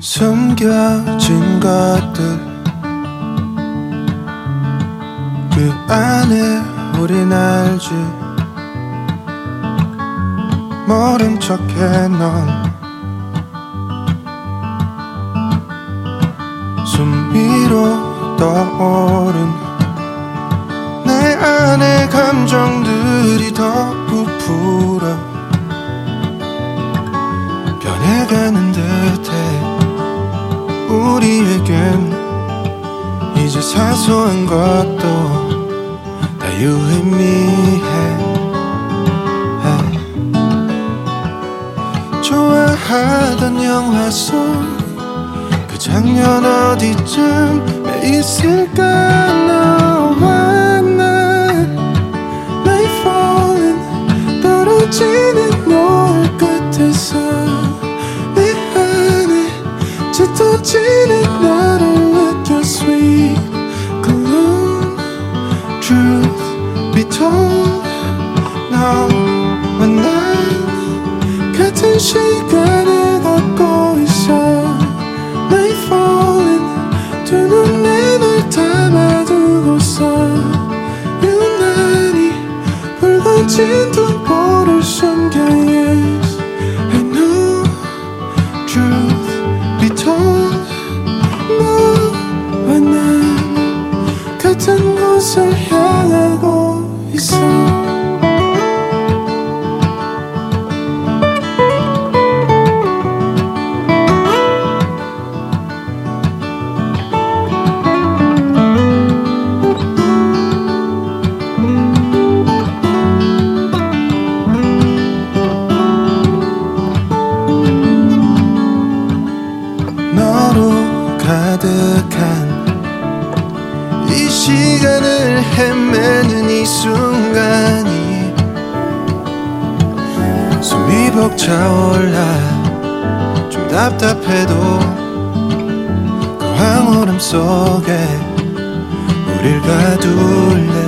숨겨진 것들 그 안에 우린 알지. 모른 척해 넌 숨 위로 떠오른 내 안의 감정들이 더 부풀어 변해가는 듯해. 우리에겐 이제 사소한 것도 다 유의미해. 좋아하던 영화 속 그 장면 어디쯤에 있을까. 너와 난 나의 falling 떨어지는 노을 끝에서 내 안에 짙어지는 나를 느껴. Sweet cologne truth be told 너와 난 같은 시간을 걷고 있어. 나의 falling 두 눈에 널 담아두고서 유난히 붉어진 두 볼을 숨겨. Yes I know truth be told 너와 난 같은 곳을 향하고 있어. 가득한 이 시간을 헤매는 이 순간이 숨이 벅차올라. 좀 답답해도 그 황홀함 속에 우릴 가둘래.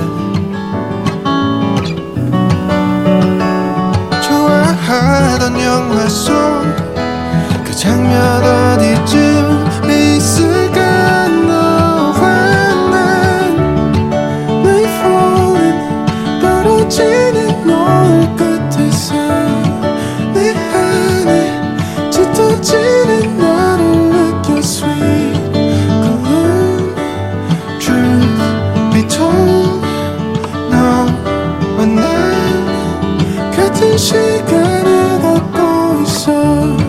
좋아하던 영화 속 그 장면 어디쯤에 있을까. 너와 난 나의 falling 떨어지는 노을 끝에서 내 안에 짙어지는 너를 느껴. Sweet cologne truth be told 너와 난 같은 시간을 걷고 있어.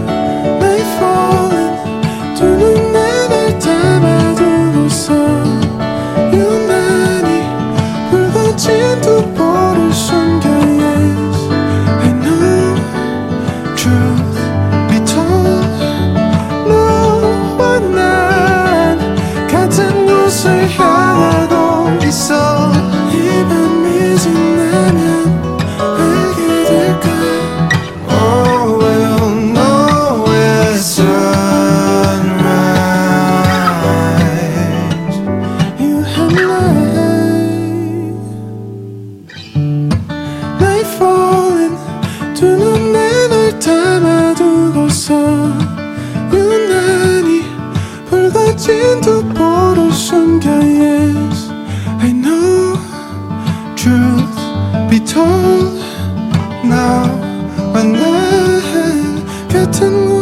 두 눈에 널 담아두고서 유난히 붉어진 두 볼을 숨겨. Yes I know truth be told 너와 난 같은